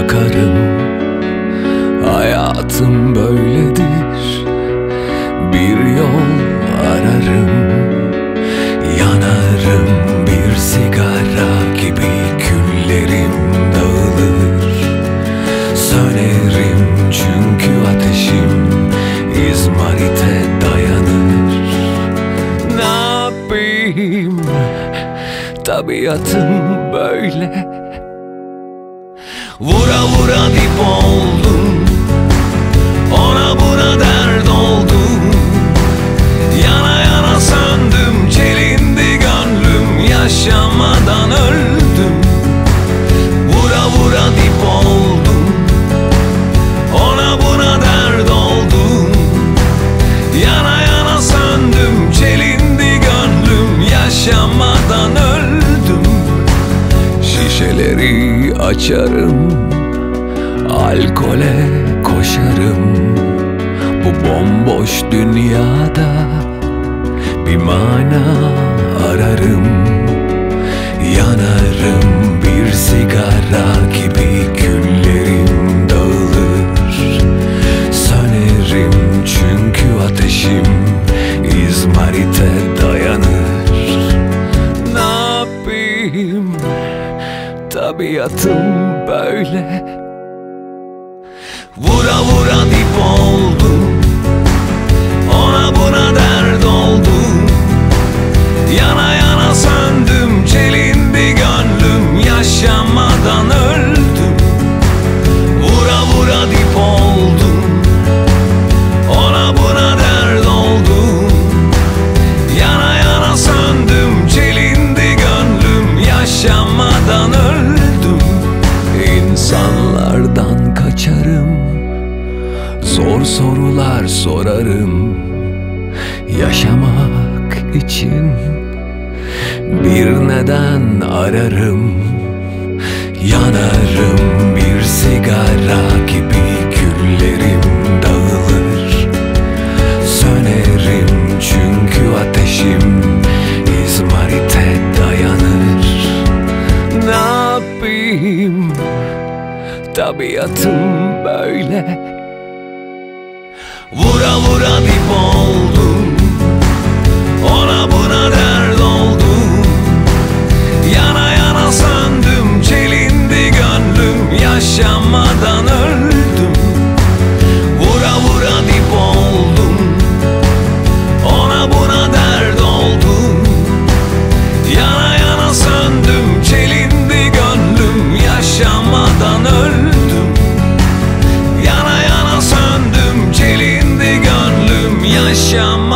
bakarım. Hayatım böyledir, bir yol ararım. Yanarım bir sigara gibi, küllerim dağılır. Sönerim çünkü ateşim izmarite dayanır. Ne yapayım, tabiatım böyle. Vura vura dip oldum, ona buna dert oldum. Yana yana söndüm, çelindi gönlüm, yaşamadan öldüm. Vura vura dip oldum, ona buna dert oldum. Yana yana söndüm, çelindi gönlüm, yaşamadan öldüm. Şişeleri açarım, alkole koşarım. Bu bomboş dünyada bir mana ararım. Yanarım bir sigara gibi, küllerim dağılır. Sönerim çünkü ateşim izmarite dayanır. Ne yapayım, tabiatım böyle. Vura vura dip oldum, ona buna dert oldum. Yana yana söndüm, çelindi gönlüm, yaşamadan öldüm. Vura vura dip oldum, ona buna dert oldum. Yana yana söndüm, çelindi gönlüm, yaşamadan öldüm. İnsanlardan kaçarım, zor sorular sorarım. Yaşamak için bir neden ararım. Yanarım bir sigara gibi, küllerim dağılır. Sönerim çünkü ateşim izmarite dayanır. Ne yapayım, tabiatım böyle. Vura vura dip oldum, ona buna dert oldum. Yana yana söndüm, çelindi gönlüm, yaşamadan öldüm. Vura vura dip oldum, ona buna dert oldum. Yana yana söndüm, çelindi gönlüm, yaşamadan öldüm. Yana yana söndüm, çelindi gönlüm, yaşamadan.